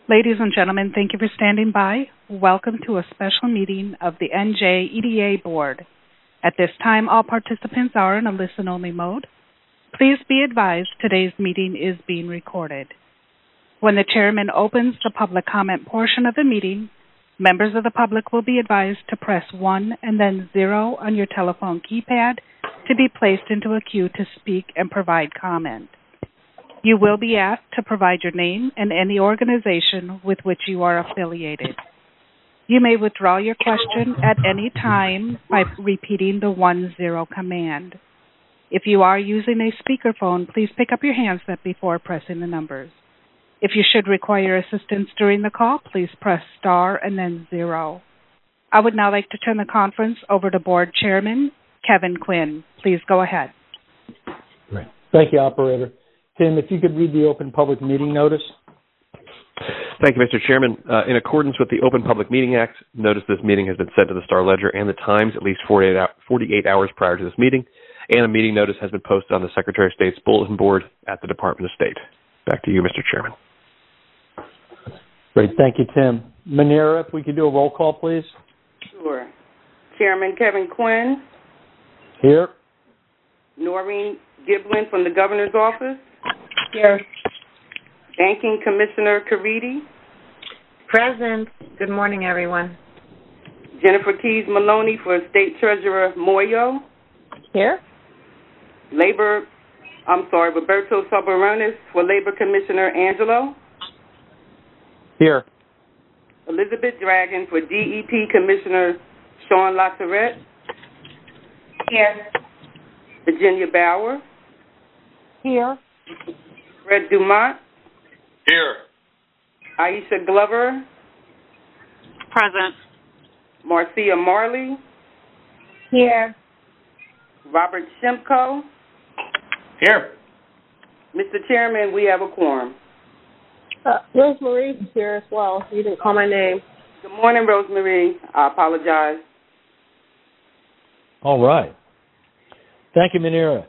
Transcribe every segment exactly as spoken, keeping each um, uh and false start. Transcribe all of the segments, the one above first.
Ladies and gentlemen, thank you for standing by. Welcome to a special meeting of the N J E D A Board. At this time, all participants are in a listen-only mode. Please be advised today's meeting is being recorded. When the chairman opens the public comment portion of the meeting, members of the public will be advised to press one and then zero on your telephone keypad to be placed into a queue to speak and provide comment. You will be asked to provide your name and any organization with which you are affiliated. You may withdraw your question at any time by repeating the one zero command. If you are using a speakerphone, please pick up your handset before pressing the numbers. If you should require assistance during the call, please press star and then zero. I would now like to turn the conference over to Board Chairman Kevin Quinn. Please go ahead. Great. Thank you, Operator. Tim, if you could read the open public meeting notice. Thank you, Mister Chairman. Uh, in accordance with the Open Public Meeting Act, notice this meeting has been sent to the Star Ledger and the Times at least forty-eight hours prior to this meeting, and a meeting notice has been posted on the Secretary of State's bulletin board at the Department of State. Back to you, Mister Chairman. Great. Thank you, Tim. Manera, if we could do a roll call, please. Sure. Chairman Kevin Quinn. Here. Noreen Giblin from the Governor's Office. Here. Banking Commissioner Caridi. Present. Good morning, everyone. Jennifer Keys Maloney for State Treasurer Moyo. Here. Labor, I'm sorry, Roberto Soberonis for Labor Commissioner Angelo. Here. Elizabeth Dragon for D E P Commissioner Sean Lasseret. Here. Virginia Bauer. Here. Fred Dumont. Here. Aisha Glover. Present. Marcia Marley. Here. Robert Shimko. Here. Mister Chairman, we have a quorum. Uh, Rosemary is here as well. You didn't call my name. Good morning, Rosemary. I apologize. All right. Thank you, Manera.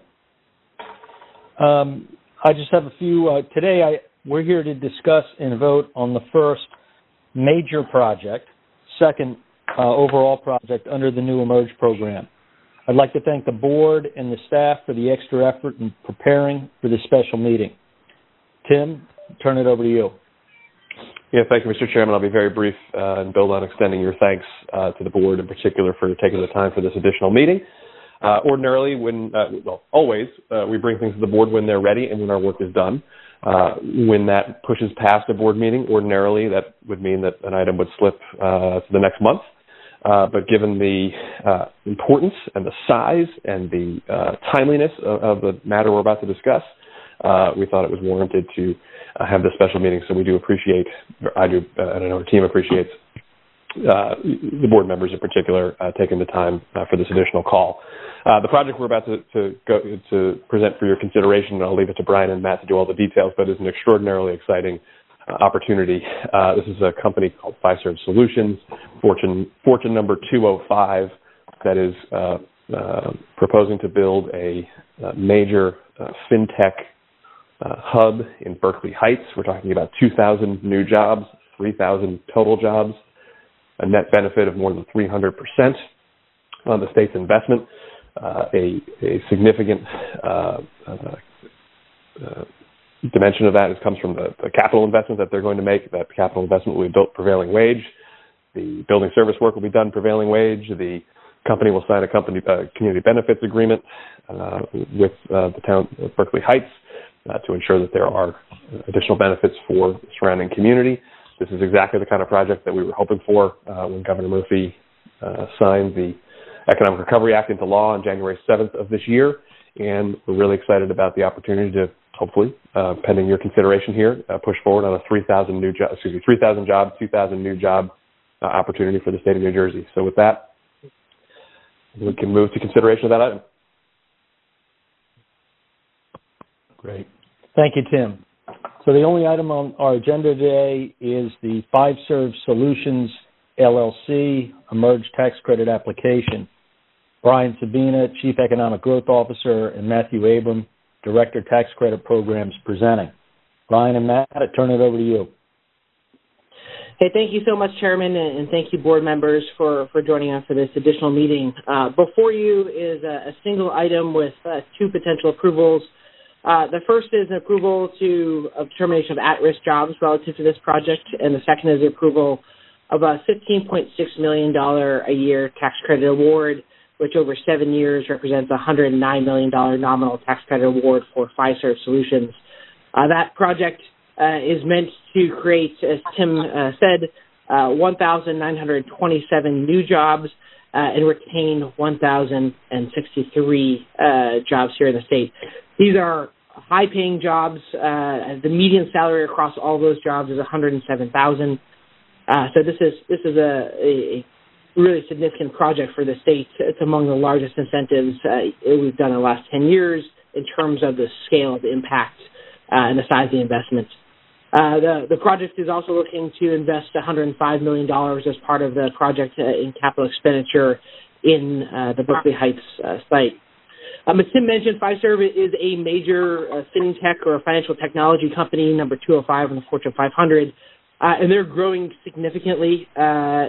Um, I just have a few. Uh, today, I we're here to discuss and vote on the first major project, second uh, overall project under the new Emerge program. I'd like to thank the board and the staff for the extra effort in preparing for this special meeting. Tim, turn it over to you. Yeah, thank you, Mister Chairman. I'll be very brief uh, and build on extending your thanks uh, to the board in particular for taking the time for this additional meeting. Uh, ordinarily, when uh, well, always, uh, we bring things to the board when they're ready and when our work is done. Uh, when that pushes past a board meeting, ordinarily that would mean that an item would slip uh, to the next month. Uh, but given the uh, importance and the size and the uh, timeliness of, of the matter we're about to discuss, uh, we thought it was warranted to uh, have this special meeting. So we do appreciate, I do, uh, and I know our team appreciates uh, the board members in particular uh, taking the time uh, for this additional call. Uh, the project we're about to, to go to present for your consideration, and I'll leave it to Brian and Matt to do all the details, but is an extraordinarily exciting uh, opportunity. Uh, this is a company called Fiserv Solutions, Fortune Fortune number two oh five, that is uh, uh, proposing to build a, a major uh, fintech uh, hub in Berkeley Heights. We're talking about two thousand new jobs, three thousand total jobs, a net benefit of more than three hundred percent on the state's investment. Uh, a, a significant uh, uh, uh, dimension of that is, comes from the, the capital investment that they're going to make. That capital investment will be built prevailing wage. The building service work will be done prevailing wage. The company will sign a company uh, community benefits agreement uh, with uh, the town of Berkeley Heights uh, to ensure that there are additional benefits for the surrounding community. This is exactly the kind of project that we were hoping for uh, when Governor Murphy uh, signed the Economic Recovery Act into law on January seventh of this year, and we're really excited about the opportunity to hopefully, uh, pending your consideration here, uh, push forward on a three thousand new job, excuse me, three thousand job, two thousand new job uh, opportunity for the state of New Jersey. So with that, we can move to consideration of that item. Great. Thank you, Tim. So the only item on our agenda today is the Fiserv Solutions L L C Emerge Tax Credit Application. Brian Sabina, Chief Economic Growth Officer, and Matthew Abram, Director, Tax Credit Programs, presenting. Brian and Matt, I turn it over to you. Hey, thank you so much, Chairman, and thank you, board members, for, for joining us for this additional meeting. Uh, before you is a, a single item with uh, two potential approvals. Uh, the first is an approval to of determination of at-risk jobs relative to this project, and the second is the approval of a fifteen point six million dollars a year tax credit award, which over seven years represents a one hundred nine million dollars nominal tax credit award for Fiserv Solutions. Uh, that project uh, is meant to create, as Tim uh, said, uh, one thousand nine hundred twenty-seven new jobs uh, and retain one thousand sixty-three uh, jobs here in the state. These are high-paying jobs. Uh, the median salary across all those jobs is one hundred seven thousand dollars. Uh, so this is this is a, a really significant project for the state. It's among the largest incentives uh, we've done in the last ten years in terms of the scale of the impact uh, and the size of the investment. Uh, the, the project is also looking to invest one hundred five million dollars as part of the project uh, in capital expenditure in uh, the Berkeley Heights uh, site. Um, as Tim mentioned, Fiserv is a major uh, fintech or financial technology company, number two oh five on the Fortune five hundred, uh, and they're growing significantly uh,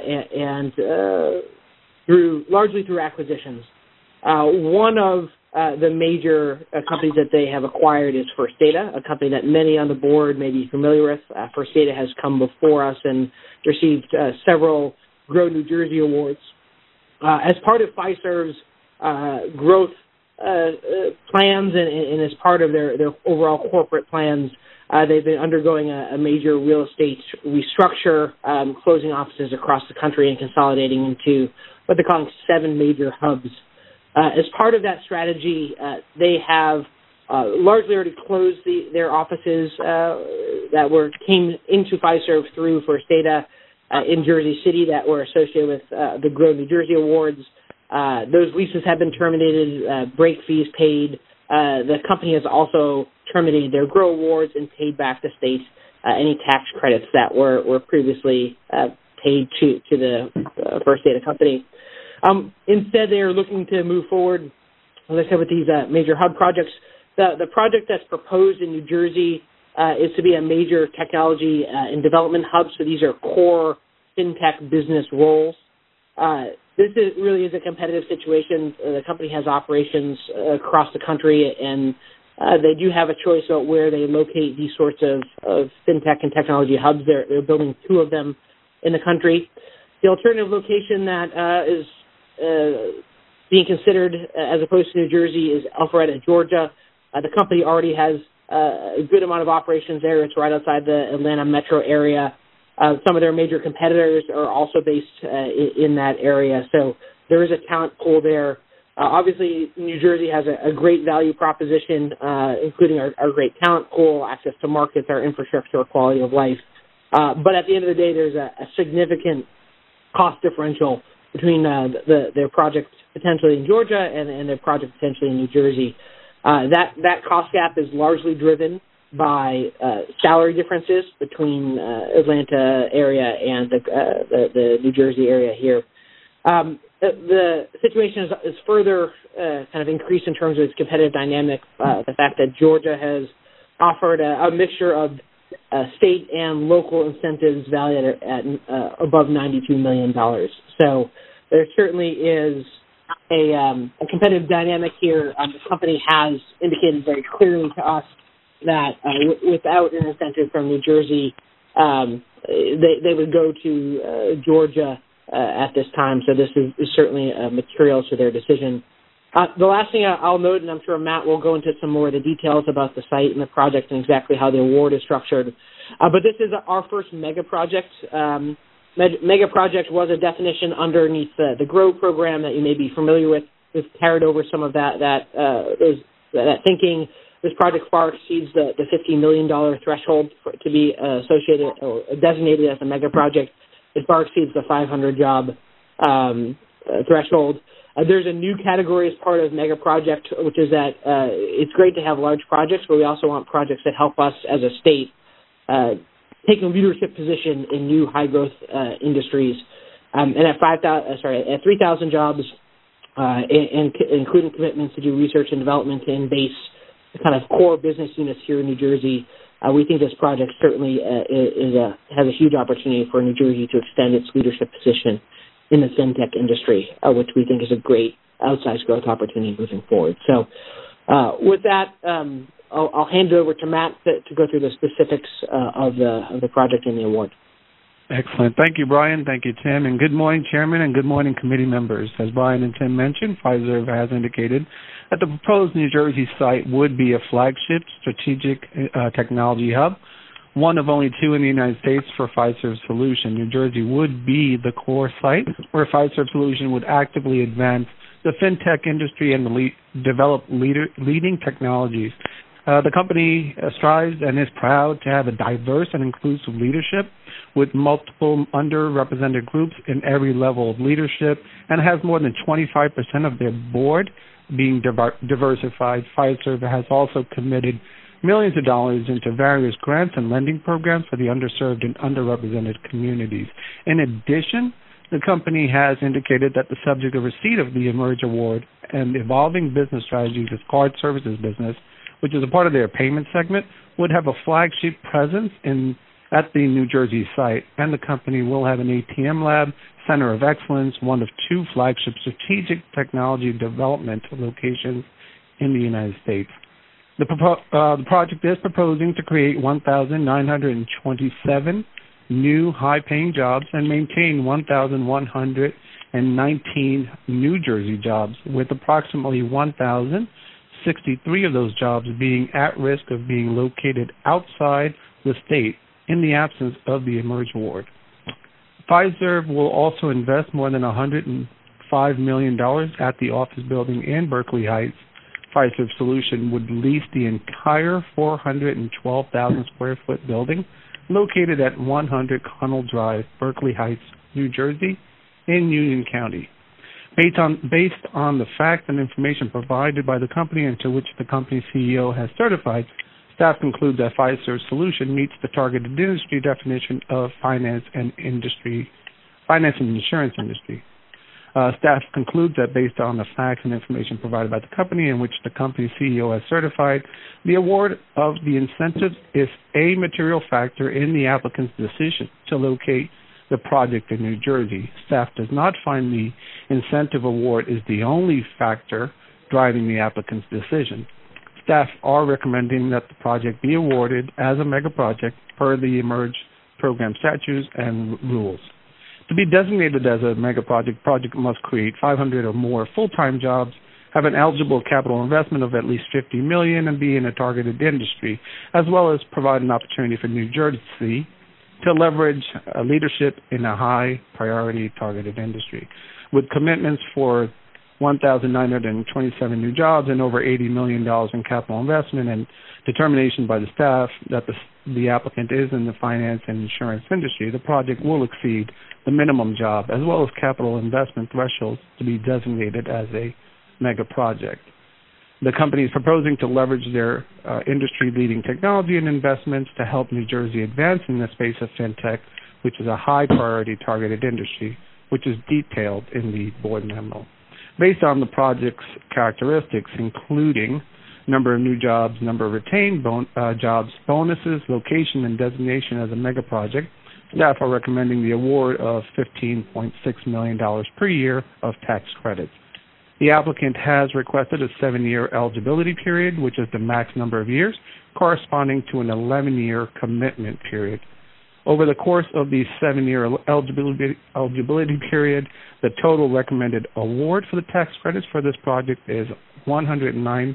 and uh, through largely through acquisitions. Uh, one of uh, the major uh, companies that they have acquired is First Data, a company that many on the board may be familiar with. Uh, First Data has come before us and received uh, several Grow New Jersey awards. Uh, as part of Fiserv's uh, growth Uh, uh, plans and, and as part of their, their overall corporate plans, uh, they've been undergoing a, a major real estate restructure, um, closing offices across the country and consolidating into what they're calling seven major hubs. Uh, as part of that strategy, uh, they have uh, largely already closed the, their offices uh, that were came into Fiserv through First Data uh, in Jersey City that were associated with uh, the Grow New Jersey Awards. Uh, those leases have been terminated, uh, break fees paid. Uh, the company has also terminated their Grow Awards and paid back the state uh, any tax credits that were, were previously uh, paid to, to the uh, First Data company. Um, instead, they are looking to move forward, as I said, with these uh, major hub projects. The, the project that's proposed in New Jersey uh, is to be a major technology uh, and development hub, so these are core fintech business roles. Uh, this is, really is a competitive situation. Uh, the company has operations uh, across the country, and uh, they do have a choice about where they locate these sorts of, of fintech and technology hubs. They're, they're building two of them in the country. The alternative location that uh, is uh, being considered, uh, as opposed to New Jersey, is Alpharetta, Georgia. Uh, the company already has uh, a good amount of operations there. It's right outside the Atlanta metro area. Uh, some of their major competitors are also based uh, in, in that area, so there is a talent pool there. Uh, obviously, New Jersey has a, a great value proposition, uh, including our, our great talent pool, access to markets, our infrastructure, our quality of life. Uh, but at the end of the day, there's a, a significant cost differential between uh, the, their project potentially in Georgia and, and their project potentially in New Jersey. Uh, that, that cost gap is largely driven by uh, salary differences between uh, Atlanta area and the, uh, the, the New Jersey area here. Um, the, the situation is, is further uh, kind of increased in terms of its competitive dynamic. Uh, the fact that Georgia has offered a, a mixture of uh, state and local incentives valued at, at uh, above ninety-two million dollars. So there certainly is a, um, a competitive dynamic here. Um, the company has indicated very clearly to us that uh, w- without an incentive from New Jersey, um, they, they would go to uh, Georgia uh, at this time. So this is, is certainly uh, material to their decision. Uh, the last thing I'll note, and I'm sure Matt will go into some more of the details about the site and the project and exactly how the award is structured, uh, but this is our first mega project. Um, mega project was a definition underneath the, the GROW program that you may be familiar with. We've carried over some of that, that, uh, those, that thinking. This project far exceeds the, the fifty million dollars threshold for, to be uh, associated or designated as a mega project. It far exceeds the five hundred job um, uh, threshold. Uh, there's a new category as part of mega project, which is that uh, it's great to have large projects, but we also want projects that help us as a state uh, take a leadership position in new high growth uh, industries. Um, and at five thousand, uh, sorry, at three thousand jobs, uh, and, and including commitments to do research and development in base kind of core business units here in New Jersey, Uh, we think this project certainly uh, is a, has a huge opportunity for New Jersey to extend its leadership position in the fintech industry, uh, which we think is a great outsized growth opportunity moving forward. So uh, with that, um, I'll, I'll hand it over to Matt to, to go through the specifics uh, of the of the project and the award. Excellent. Thank you, Brian. Thank you, Tim. And good morning, Chairman, and good morning, committee members. As Brian and Tim mentioned, Fiserv has indicated that the proposed New Jersey site would be a flagship strategic uh, technology hub, one of only two in the United States for Fiserv Solution. New Jersey would be the core site where Fiserv Solution would actively advance the fintech industry and le- develop leader- leading technologies. Uh, the company uh, strives and is proud to have a diverse and inclusive leadership with multiple underrepresented groups in every level of leadership, and has more than twenty-five percent of their board being diver- diversified. Fiserv has also committed millions of dollars into various grants and lending programs for the underserved and underrepresented communities. In addition, the company has indicated that the subject of receipt of the Emerge Award and evolving business strategies of card services business, which is a part of their payment segment, would have a flagship presence in at the New Jersey site, and the company will have an A T M lab, center of excellence, one of two flagship strategic technology development locations in the United States. The, propo- uh, the project is proposing to create one thousand nine hundred twenty-seven new high-paying jobs and maintain one thousand one hundred nineteen New Jersey jobs, with approximately one thousand sixty-three of those jobs being at risk of being located outside the state in the absence of the Emerge Award. Fiserv will also invest more than one hundred five million dollars at the office building in Berkeley Heights. Fiserv Solution would lease the entire four hundred twelve thousand square foot building located at one hundred Connell Drive, Berkeley Heights, New Jersey, in Union County. Based on, based on the facts and information provided by the company and to which the company's C E O has certified, staff concludes that Fiserv Solution meets the targeted industry definition of finance and industry, finance and insurance industry. Uh, staff concludes that based on the facts and information provided by the company in which the company's C E O has certified, the award of the incentives is a material factor in the applicant's decision to locate the project in New Jersey. Staff does not find the incentive award is the only factor driving the applicant's decision. Staff are recommending that the project be awarded as a mega project per the Emerge program statutes and rules. To be designated as a mega project, project must create five hundred or more full-time jobs, have an eligible capital investment of at least fifty million dollars, and be in a targeted industry, as well as provide an opportunity for New Jersey to leverage uh, leadership in a high-priority targeted industry. With commitments for one thousand nine hundred twenty-seven new jobs and over eighty million dollars in capital investment, and determination by the staff that the, the applicant is in the finance and insurance industry, the project will exceed the minimum job as well as capital investment thresholds to be designated as a mega project. The company is proposing to leverage their uh, industry-leading technology and investments to help New Jersey advance in the space of fintech, which is a high-priority targeted industry, which is detailed in the board memo. Based on the project's characteristics, including number of new jobs, number of retained bon- uh, jobs, bonuses, location, and designation as a mega project, staff are recommending the award of fifteen point six million dollars per year of tax credits. The applicant has requested a seven-year eligibility period, which is the max number of years, corresponding to an eleven-year commitment period. Over the course of the seven-year eligibility, eligibility period, the total recommended award for the tax credits for this project is one hundred nine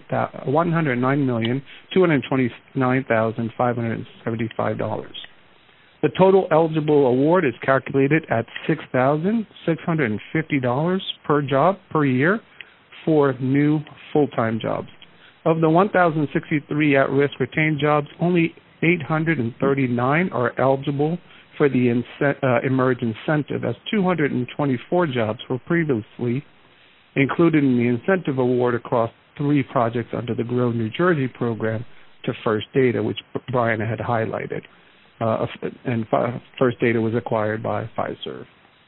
million two hundred twenty-nine thousand five hundred seventy-five dollars. The total eligible award is calculated at six thousand six hundred fifty dollars per job per year for new full-time jobs. Of the one thousand sixty-three at-risk retained jobs, only eight hundred thirty-nine are eligible for the ince- uh, Emerge incentive, as two hundred twenty-four jobs were previously included in the incentive award across three projects under the Grow New Jersey program to First Data, which Brian had highlighted. Uh, and First Data was acquired by Fiserv.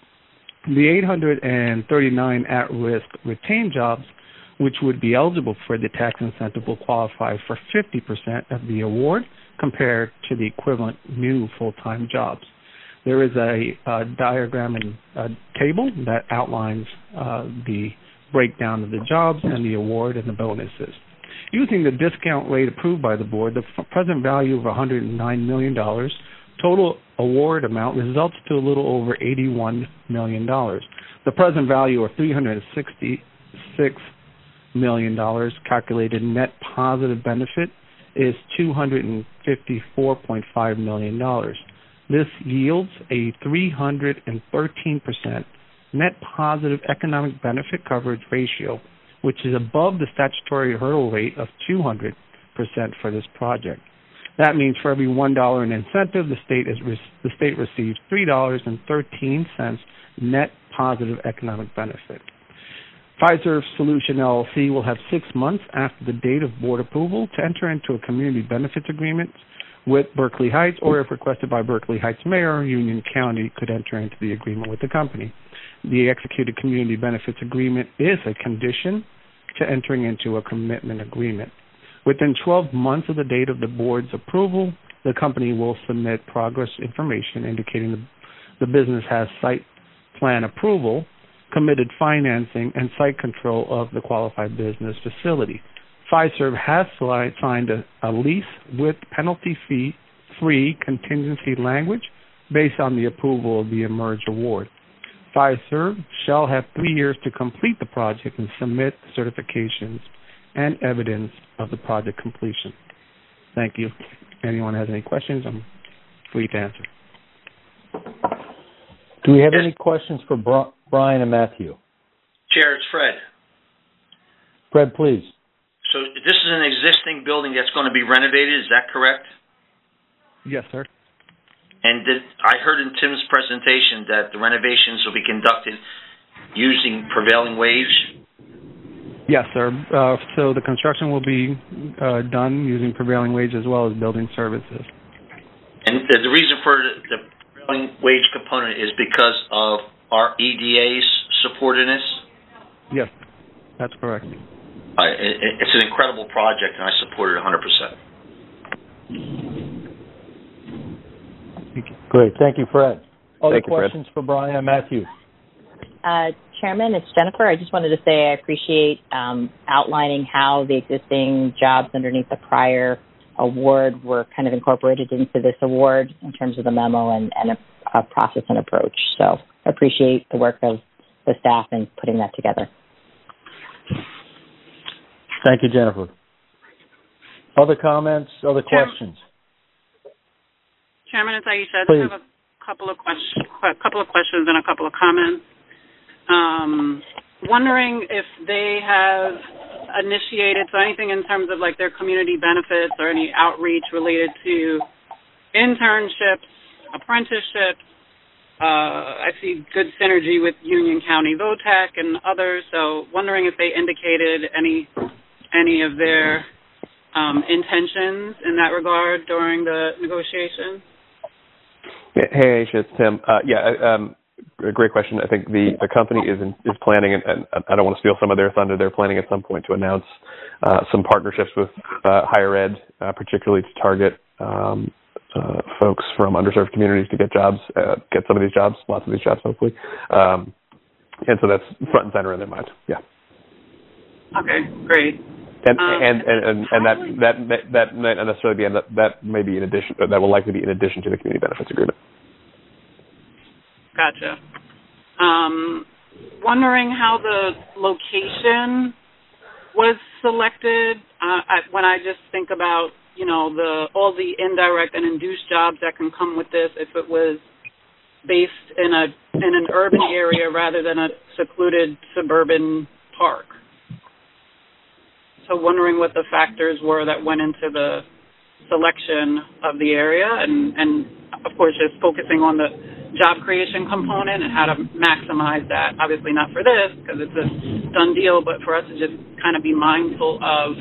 The eight hundred thirty-nine at-risk retained jobs, which would be eligible for the tax incentive, will qualify for fifty percent of the award compared to the equivalent new full-time jobs. There is a, a diagram and a table that outlines uh, the breakdown of the jobs and the award and the bonuses. Using the discount rate approved by the board, the f- present value of one hundred nine million dollars, total award amount results to a little over eighty-one million dollars. The present value of three hundred sixty-six million dollars calculated net positive benefit is two hundred fifty-four point five million dollars. This yields a three hundred thirteen percent net positive economic benefit coverage ratio, which is above the statutory hurdle rate of two hundred percent for this project. That means for every one dollar in incentive, the state is re- the state receives three dollars and thirteen cents net positive economic benefit. Fiserv Solution L L C will have six months after the date of board approval to enter into a community benefits agreement with Berkeley Heights, or if requested by Berkeley Heights Mayor, Union County could enter into the agreement with the company. The executed community benefits agreement is a condition to entering into a commitment agreement. Within twelve months of the date of the board's approval, the company will submit progress information indicating the, the business has site plan approval, committed financing, and site control of the qualified business facility. Fiserv has signed a, a lease with penalty fee free contingency language based on the approval of the Emerge Award. Fiserv shall have three years to complete the project and submit certifications and evidence of the project completion. Thank you. If anyone has any questions, I'm free to answer. Do we have any questions for Bri- Brian and Matthew? Chair, it's Fred. Fred, please. So this is an existing building that's going to be renovated, is that correct? Yes, sir. And did, I heard in Tim's presentation that the renovations will be conducted using prevailing wage? Yes, sir. Uh, so the construction will be uh, done using prevailing wage as well as building services. And the, the reason for the, the prevailing wage component is because of our E D A's support in this? Yes, that's correct. Uh, it, it's an incredible project, and I support it one hundred percent. Thank you. Great. Thank you, Fred. Other Thank you, questions Fred. for Brian and Matthew? Uh, Chairman, it's Jennifer. I just wanted to say I appreciate um, outlining how the existing jobs underneath the prior award were kind of incorporated into this award in terms of the memo and, and a, a process and approach. So I appreciate the work of the staff in putting that together. Thank you, Jennifer. Other comments, other Chair- questions? Chairman, it's Aisha. I Please. just have a couple of questions, a couple of questions and a couple of comments. Um, wondering if they have initiated so anything in terms of like their community benefits or any outreach related to internships, apprenticeships. Uh, I see good synergy with Union County VOTAC and others. So wondering if they indicated any any of their um, intentions in that regard during the negotiations. Hey, Aisha, it's Tim. Uh, yeah, um, great question. I think the, the company is in, is planning, and, and I don't want to steal some of their thunder, they're planning at some point to announce uh, some partnerships with uh, higher ed, uh, particularly to target um, uh, folks from underserved communities to get jobs, uh, get some of these jobs, lots of these jobs, hopefully. Um, and so that's front and center in their mind. Yeah. Okay, great. And, um, and, and, and, and that, that, that, that may not necessarily be, in the, that may be in addition, that will likely be in addition to the community benefits agreement. Gotcha. Um, wondering how the location was selected. Uh, I, when I just think about, you know, the all the indirect and induced jobs that can come with this, if it was based in a in an urban area rather than a secluded suburban park. So wondering what the factors were that went into the selection of the area, and, and of course just focusing on the job creation component and how to maximize that. Obviously not for this because it's a done deal, but for us to just kind of be mindful of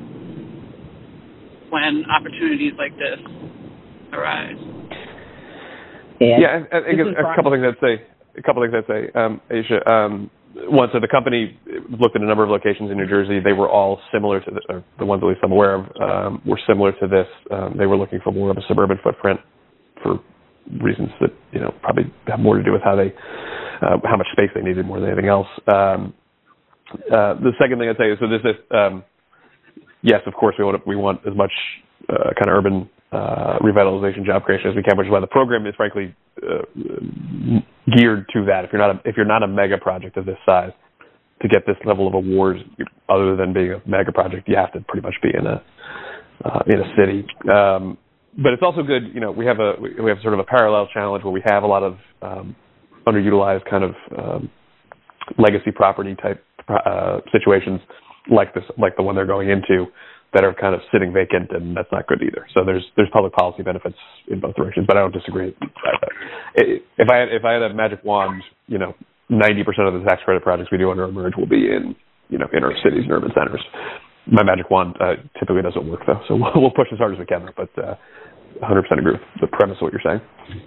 when opportunities like this arise. Yeah, yeah I, I think a, a couple things I'd say. A couple things I'd say, um, Aisha. Um, one, so the company looked at a number of locations in New Jersey. They were all similar to the, or the ones at least I'm aware of um, were similar to this. Um, they were looking for more of a suburban footprint for reasons that, you know, probably have more to do with how they, uh, how much space they needed more than anything else. Um, uh, the second thing I'd say is, so this is, um, yes, of course, we want we want as much uh, kind of urban uh, revitalization, job creation as we can, which is why the program is frankly uh, geared to that. If you're not a, if you're not a mega project of this size, to get this level of award, other than being a mega project, you have to pretty much be in a uh, in a city. Um, but it's also good, you know, we have a we have sort of a parallel challenge where we have a lot of um, underutilized kind of um, legacy property type uh, situations like this, like the one they're going into, that are kind of sitting vacant, and that's not good either. So there's there's public policy benefits in both directions, but I don't disagree. If I had, if I had a magic wand, you know, ninety percent of the tax credit projects we do under Emerge will be in, you know, inner cities and urban centers. My magic wand uh, typically doesn't work though, so we'll, we'll push as hard as we can. But uh, one hundred percent agree with the premise of what you're saying.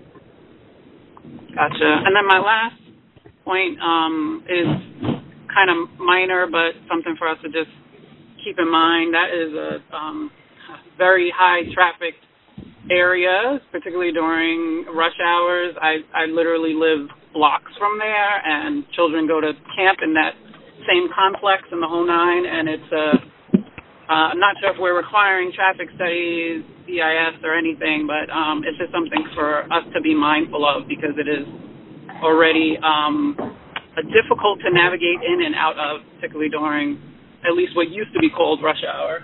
Gotcha. And then my last point um, is kind of minor, but something for us to just keep in mind. That is a um, very high traffic area, particularly during rush hours. I, I literally live blocks from there, and children go to camp in that same complex in the whole nine, and it's a, uh, I'm not sure if we're requiring traffic studies, C I S, or anything, but um, it's just something for us to be mindful of, because it is already um, difficult to navigate in and out of, particularly during at least what used to be called rush hour.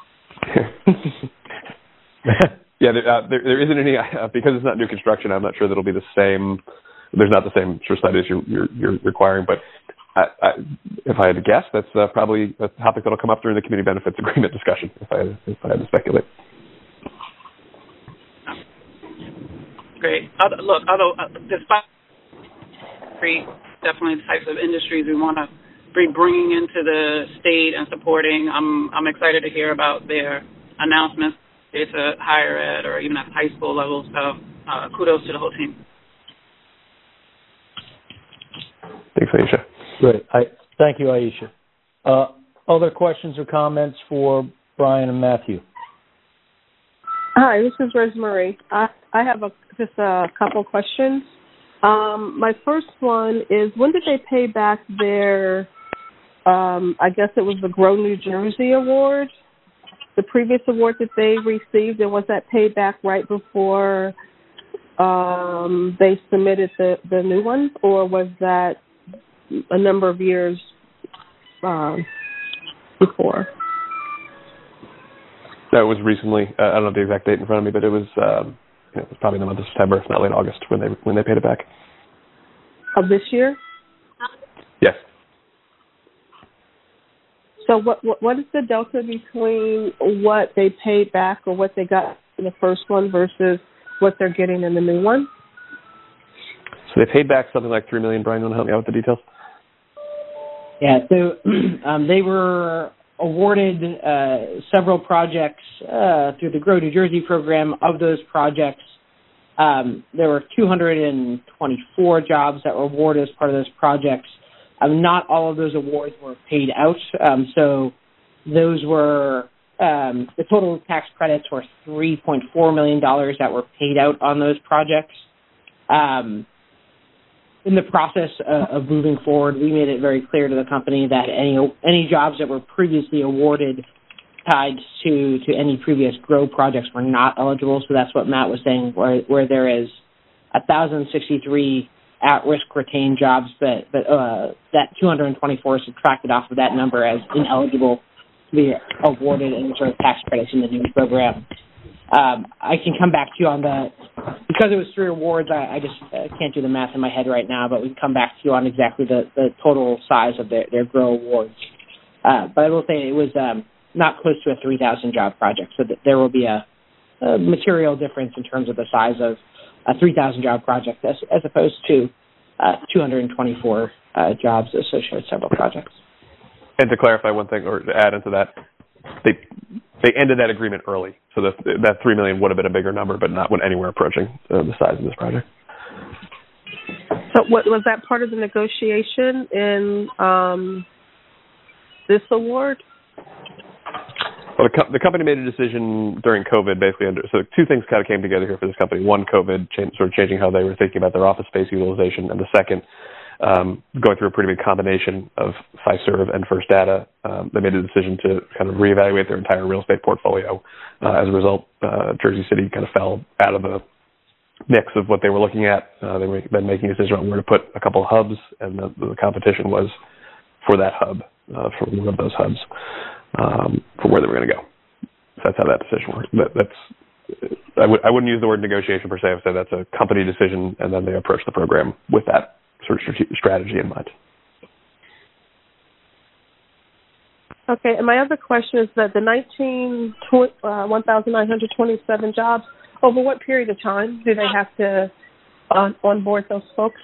yeah, there, uh, there, there isn't any, uh, because it's not new construction, I'm not sure that it'll be the same, there's not the same sort of studies you're, you're, you're requiring, but I, I, if I had to guess, that's uh, probably a topic that'll come up during the community benefits agreement discussion, if I, if I had to speculate. Great. Other, look, although, uh, despite definitely the types of industries we want to be bringing into the state and supporting, I'm I'm excited to hear about their announcements. It's at higher ed or even at high school level, so uh, kudos to the whole team. Thanks, Aisha. Great. I, thank you, Aisha. Uh, other questions or comments for Brian and Matthew? Hi, this is Rosemary. I, I have a, just a couple questions. Um, my first one is, when did they pay back their, um, I guess it was the Grow New Jersey award, the previous award that they received, and was that paid back right before um, they submitted the, the new one, or was that a number of years um, before? That was recently. Uh, I don't have the exact date in front of me, but it was, um, you know, it was probably in the month of September, if not late August, when they when they paid it back. Of this year? Yes. So what, what what is the delta between what they paid back or what they got in the first one versus what they're getting in the new one? So they paid back something like three million dollars. Brian, you want to help me out with the details? Yeah, so um, they were awarded uh, several projects uh, through the Grow New Jersey program. Of those projects, um, there were two hundred twenty-four jobs that were awarded as part of those projects. Um, not all of those awards were paid out, um, so those were um, the total tax credits were three point four million dollars that were paid out on those projects. Um, in the process uh, of moving forward, we made it very clear to the company that any any jobs that were previously awarded tied to, to any previous Grow projects were not eligible. So that's what Matt was saying, where, where there is one thousand sixty-three at-risk retained jobs, but, but uh, that two hundred twenty-four subtracted off of that number as ineligible to be awarded any sort of tax credits in the new program. Um, I can come back to you on the, because it was three awards, I, I just uh, can't do the math in my head right now, but we can come back to you on exactly the, the total size of their, their Grow awards. Uh, but I will say it was um, not close to a three thousand job project, so that there will be a, a material difference in terms of the size of a three thousand job project as, as opposed to uh, two hundred twenty-four uh, jobs associated with several projects. And to clarify one thing, or to add into that, they they ended that agreement early, so that that three million would have been a bigger number, but not when anywhere approaching uh, the size of this project. So what, was that part of the negotiation in um, this award? Well, the, co- the company made a decision during COVID, basically. Under, so two things kind of came together here for this company. One, COVID, change, sort of changing how they were thinking about their office space utilization, and the second, um, going through a pretty big combination of Fiserv and First Data. Um, they made a decision to kind of reevaluate their entire real estate portfolio. Uh, as a result, uh, Jersey City kind of fell out of the mix of what they were looking at. Uh, they were then making a decision on where to put a couple of hubs, and the, the competition was for that hub, uh, for one of those hubs, um, for where they were going to go. So that's how that decision worked. That, that's I, w- I wouldn't use the word negotiation per se. I would say that's a company decision, and then they approached the program with that sort of strate- strategy in mind. Okay, and my other question is that the nineteen, uh, one thousand nine hundred twenty-seven jobs, over what period of time do they have to on onboard those folks?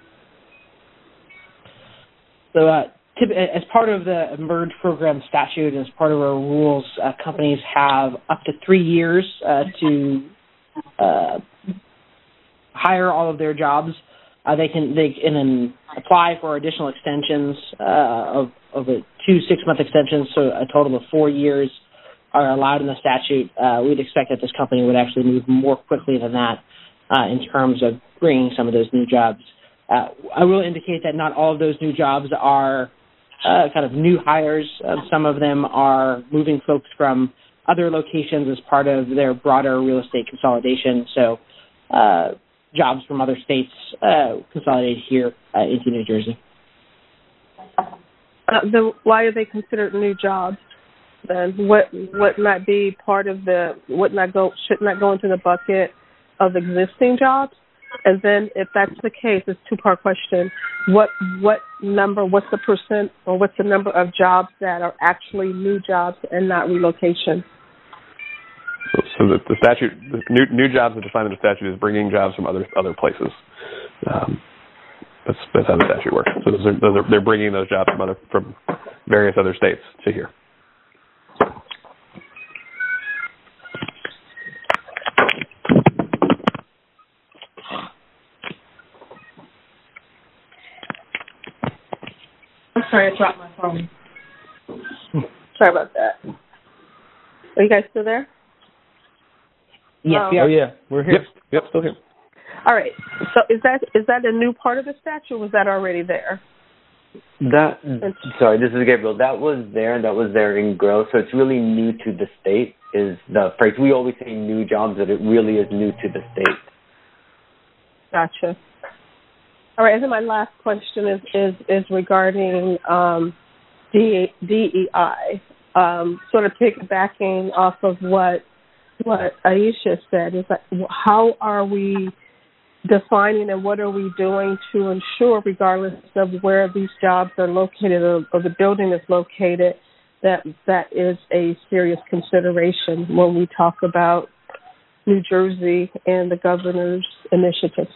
So, uh, as part of the Merge Program statute, as part of our rules, uh, companies have up to three years uh, to uh, hire all of their jobs. Uh, they can they can then apply for additional extensions uh, of of a two six month extensions, so a total of four years are allowed in the statute. Uh, we'd expect that this company would actually move more quickly than that uh, in terms of bringing some of those new jobs. Uh, I will indicate that not all of those new jobs are uh, kind of new hires. Uh, some of them are moving folks from other locations as part of their broader real estate consolidation. So uh, jobs from other states uh, consolidated here uh, into New Jersey. Uh, then why are they considered new jobs? Then what what not be part of the would not go should not go into the bucket of existing jobs? And then if that's the case, it's a two part question. What what number? What's the percent or what's the number of jobs that are actually new jobs and not relocation? So, so the, the statute, the new new jobs that defined in the statute is bringing jobs from other other places. Um, that's that's how the statute works. So those are, those are, they're bringing those jobs from other from various other states to here. I'm sorry, I dropped my phone. Sorry about that. Are you guys still there? Yes, um, we are. Oh yeah, we're here. Yep, yep, still here. All right. So is that is that a new part of the statute, or was that already there? That sorry, this is Gabriel. That was there. That was there in growth. So it's really new to the state. Is the phrase we always say new jobs, but it really is new to the state. Gotcha. All right. And then my last question is is is regarding um, D E I. Um, sort of piggybacking off of what what Aisha said, is that how are we defining and what are we doing to ensure, regardless of where these jobs are located or, or the building is located, that that is a serious consideration when we talk about New Jersey and the governor's initiatives?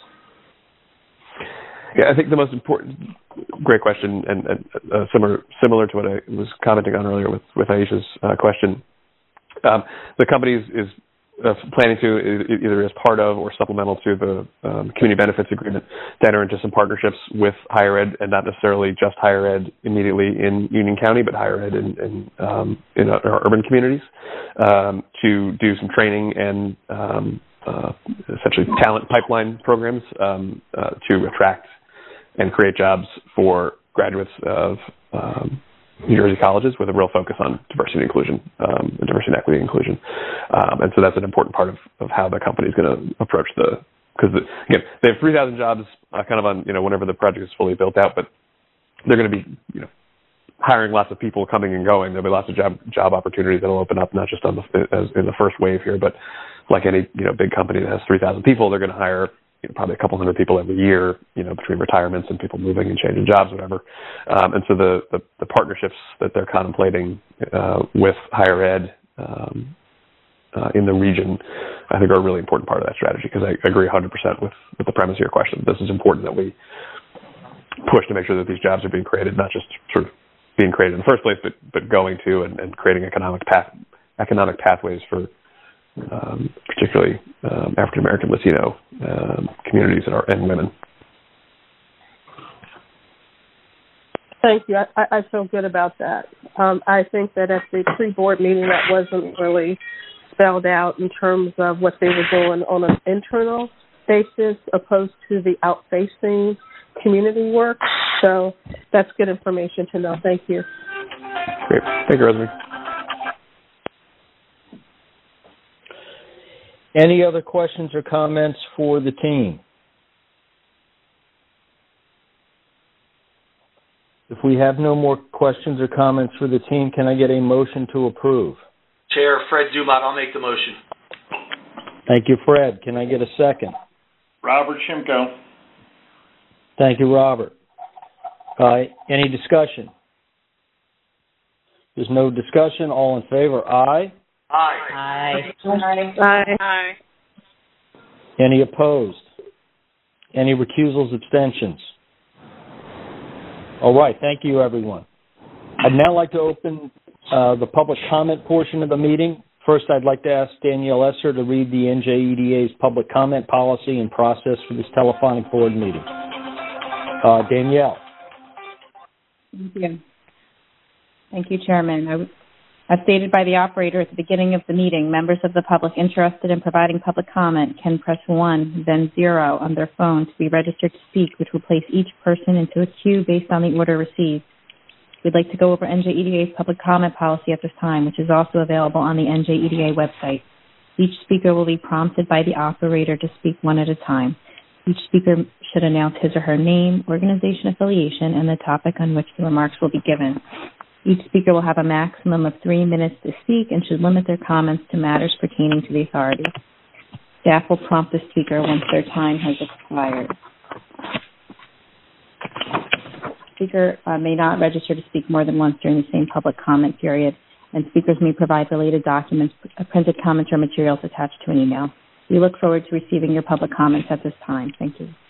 Yeah, I think the most important, great question, and, and uh, similar similar to what I was commenting on earlier with, with Aisha's uh, question. Um, the company is, is uh, planning to, either as part of or supplemental to the um, community benefits agreement, to enter into some partnerships with higher ed, and not necessarily just higher ed immediately in Union County, but higher ed in, in, um, in our urban communities, um, to do some training and um, uh, essentially talent pipeline programs um, uh, to attract and create jobs for graduates of um, New Jersey colleges with a real focus on diversity and inclusion, um, diversity and equity and inclusion. Um, and so that's an important part of, of how the company is going to approach the, because the, again, they have three thousand jobs uh, kind of on, you know, whenever the project is fully built out, but they're going to be, you know, hiring lots of people coming and going. There'll be lots of job job opportunities that'll open up, not just on the, as in the first wave here, but like any, you know, big company that has three thousand people, they're going to hire, you know, probably a couple hundred people every year, you know, between retirements and people moving and changing jobs, whatever. Um, and so the, the, the partnerships that they're contemplating uh, with higher ed um, uh, in the region, I think are a really important part of that strategy, because I agree one hundred percent with, with the premise of your question. This is important that we push to make sure that these jobs are being created, not just sort of being created in the first place, but, but going to and, and creating economic path, economic pathways for Um, particularly um, African American, Latino um, communities and, our, and women. Thank you. I, I feel good about that. Um, I think that at the pre-board meeting that wasn't really spelled out in terms of what they were doing on an internal basis opposed to the out-facing community work. So that's good information to know. Thank you. Great. Thank you, Rosemary. Any other questions or comments for the team? If we have no more questions or comments for the team, can I get a motion to approve? Chair Fred Dumont, I'll make the motion. Thank you, Fred. Can I get a second? Robert Shimko. Thank you, Robert. Uh, any discussion? There's no discussion. All in favor? Aye. Aye. Aye. Aye. Aye. Any opposed? Any recusals, abstentions? All right. Thank you, everyone. I'd now like to open uh, the public comment portion of the meeting. First, I'd like to ask Danielle Esser to read the N J E D A's public comment policy and process for this telephonic board meeting. Uh, Danielle. Thank you. Thank you, Chairman. I, as stated by the operator at the beginning of the meeting, members of the public interested in providing public comment can press one, then zero on their phone to be registered to speak, which will place each person into a queue based on the order received. We'd like to go over N J E D A's public comment policy at this time, which is also available on the N J E D A website. Each speaker will be prompted by the operator to speak one at a time. Each speaker should announce his or her name, organization affiliation, and the topic on which the remarks will be given. Each speaker will have a maximum of three minutes to speak and should limit their comments to matters pertaining to the authority. Staff will prompt the speaker once their time has expired. Speaker uh, may not register to speak more than once during the same public comment period, and speakers may provide related documents, printed comments, or materials attached to an email. We look forward to receiving your public comments at this time. Thank you.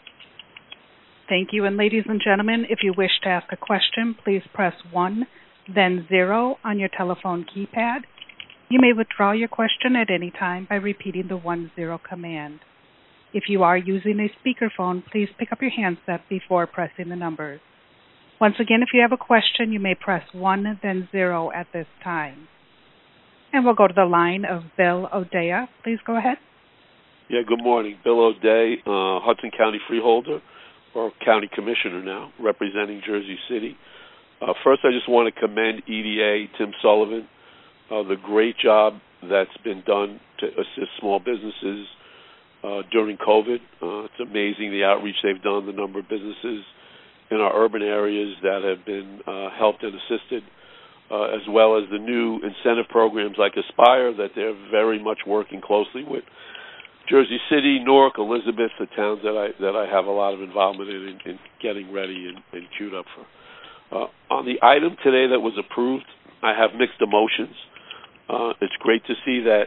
Thank you. And ladies and gentlemen, if you wish to ask a question, please press one, then zero on your telephone keypad. You may withdraw your question at any time by repeating the one zero command. If you are using a speakerphone, please pick up your handset before pressing the numbers. Once again, if you have a question, you may press one, then zero at this time. And we'll go to the line of Bill O'Dea. Please go ahead. Yeah, good morning. Bill O'Dea, uh, Hudson County Freeholder, or County Commissioner now, representing Jersey City. Uh, first, I just want to commend E D A, Tim Sullivan, uh, the great job that's been done to assist small businesses uh, during COVID. Uh, it's amazing the outreach they've done, the number of businesses in our urban areas that have been uh, helped and assisted, uh, as well as the new incentive programs like Aspire that they're very much working closely with. Jersey City, Newark, Elizabeth, the towns that I that I have a lot of involvement in, in, in getting ready and, and queued up for. Uh, on the item today that was approved, I have mixed emotions. Uh, it's great to see that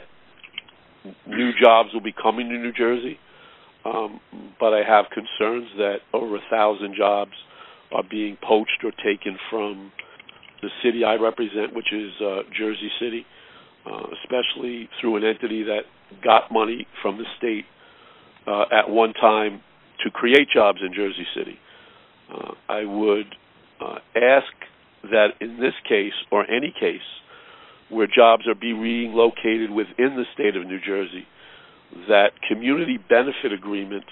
new jobs will be coming to New Jersey, um, but I have concerns that over a thousand jobs are being poached or taken from the city I represent, which is uh, Jersey City, uh, especially through an entity that got money from the state uh, at one time to create jobs in Jersey City. Uh, I would uh, ask that in this case, or any case, where jobs are being located within the state of New Jersey, that community benefit agreements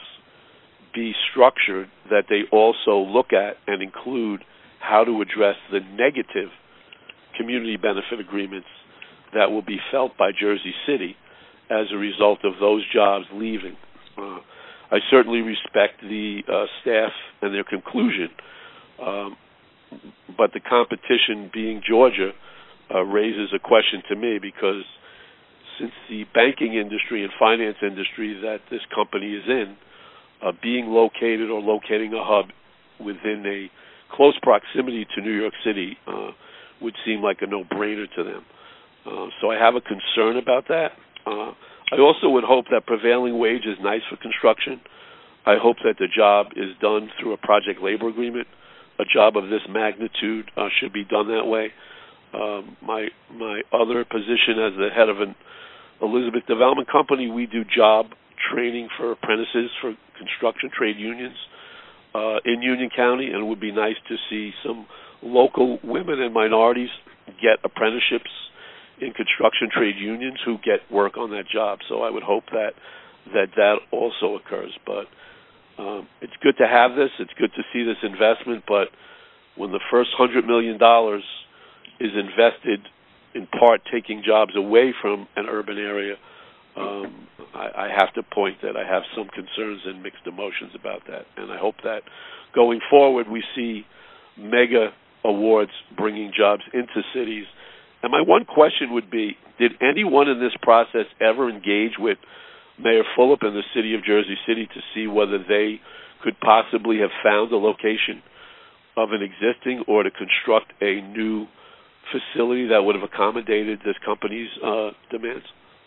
be structured that they also look at and include how to address the negative community benefit agreements that will be felt by Jersey City as a result of those jobs leaving. Uh, I certainly respect the uh, staff and their conclusion, um, but the competition being Georgia uh, raises a question to me, because since the banking industry and finance industry that this company is in, uh, being located or locating a hub within a close proximity to New York City uh, would seem like a no-brainer to them. Uh, so I have a concern about that. Uh, I also would hope that prevailing wage is nice for construction. I hope that the job is done through a project labor agreement. A job of this magnitude uh, should be done that way. Um, my my other position as the head of an Elizabeth Development Company, we do job training for apprentices for construction trade unions uh, in Union County, and it would be nice to see some local women and minorities get apprenticeships in construction trade unions who get work on that job. So I would hope that that, that also occurs. But um, it's good to have this. It's good to see this investment. But when the first one hundred million dollars is invested in part taking jobs away from an urban area, um, I, I have to point that I have some concerns and mixed emotions about that. And I hope that going forward we see mega awards bringing jobs into cities. And my one question would be, did anyone in this process ever engage with Mayor Fulop and the city of Jersey City to see whether they could possibly have found a location of an existing or to construct a new facility that would have accommodated this company's uh, demands?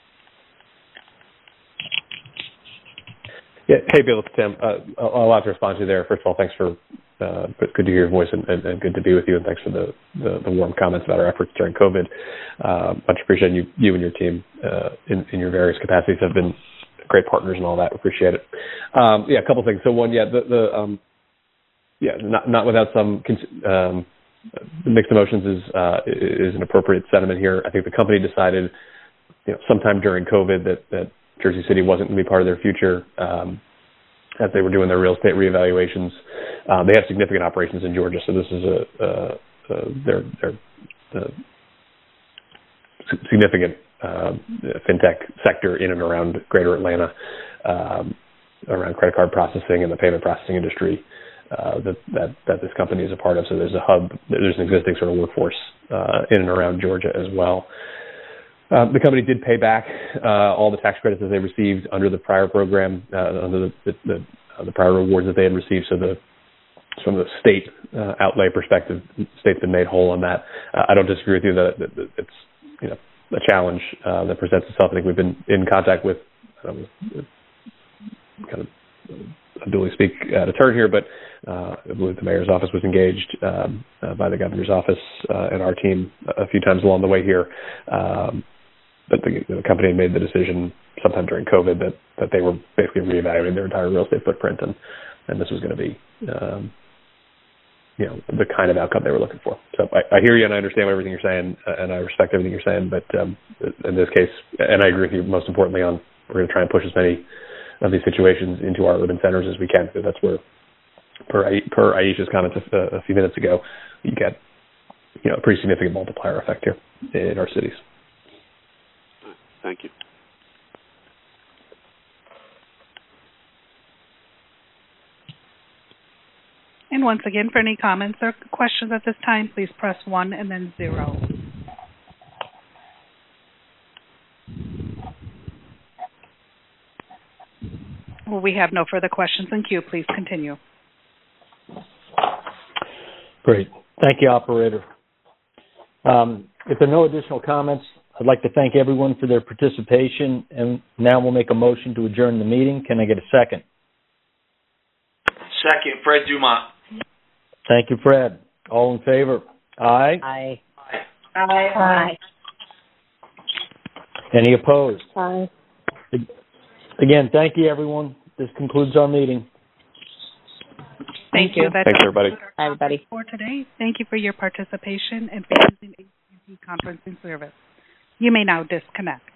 Yeah. Hey, Bill, it's Tim. Uh, I'll have to respond to you there. First of all, thanks for uh, good to hear your voice and, and, and good to be with you, and thanks for the, the, the warm comments about our efforts during COVID. Uh, much appreciated. You, you and your team uh, in, in your various capacities have been great partners and all that. Appreciate it. Um, yeah, a couple things. So one, yeah, the, the um, yeah, not not without some um, mixed emotions is uh, is an appropriate sentiment here. I think the company decided, you know, sometime during COVID that that Jersey City wasn't going to be part of their future um, as they were doing their real estate reevaluations. Uh, they have significant operations in Georgia, so this is a, a, a their their uh, significant uh, fintech sector in and around Greater Atlanta, um, around credit card processing and the payment processing industry uh, that, that that this company is a part of. So there's a hub, there's an existing sort of workforce uh, in and around Georgia as well. Uh, the company did pay back uh, all the tax credits that they received under the prior program, uh, under the the, the, uh, the prior rewards that they had received. So the from the state uh, outlay perspective, the state's been made whole on that. Uh, I don't disagree with you that, that, that it's you know a challenge uh, that presents itself. I think we've been in contact with, um, kind of unduly speak out of turn here, but uh, I believe the mayor's office was engaged um, uh, by the governor's office uh, and our team a few times along the way here. Um, But the, the company made the decision sometime during COVID that, that they were basically reevaluating their entire real estate footprint, and, and this was going to be, um, you know, the kind of outcome they were looking for. So I, I hear you, and I understand everything you're saying, and I respect everything you're saying. But um, in this case, and I agree with you, most importantly, on we're going to try and push as many of these situations into our urban centers as we can, because that's where, per per Aisha's comments a, a few minutes ago, you get, you know, a pretty significant multiplier effect here in our cities. Thank you. And once again, for any comments or questions at this time, please press one and then zero. Well, we have no further questions in queue. Please continue. Great. Thank you, operator. Um, if there are no additional comments, I'd like to thank everyone for their participation, and now we'll make a motion to adjourn the meeting. Can I get a second? Second, Fred Dumont. Thank you, Fred. All in favor? Aye? Aye. Aye. Aye. Any opposed? Aye. Again, thank you, everyone. This concludes our meeting. Thank you. That's Thanks, everybody. Bye, everybody. For today, thank you for your participation and for using A T and T conferencing service. You may now disconnect.